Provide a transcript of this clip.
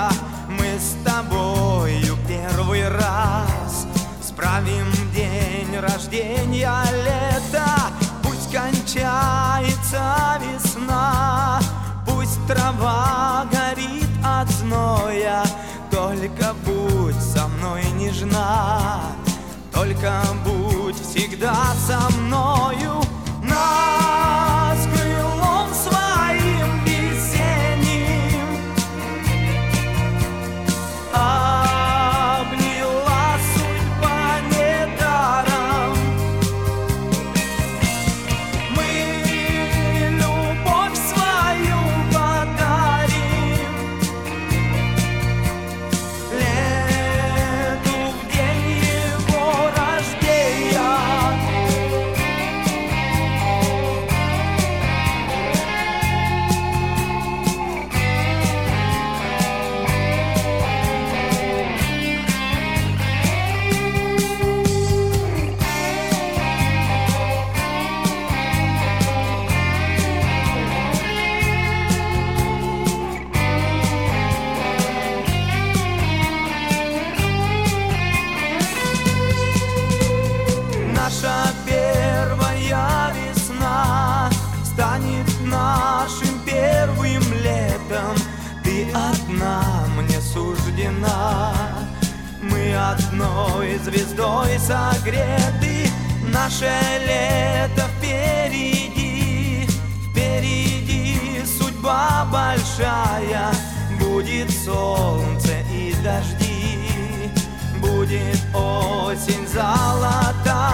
лето мы с тобою первый раз справим день рождения лета. Пусть кончается весна, пусть трава горит от зноя, только будь со мной нежна, только будь всегда со мною. Нас крылом своим весенним обняла судьба недаром. Мы любовь свою подарим лету в день его рождения. Наша первая весна станет нашим первым летом. Ты одна мне суждена, мы одной звездой согреты. Наше лето впереди, впереди судьба большая. Будет солнце и дожди, будет осень золотая.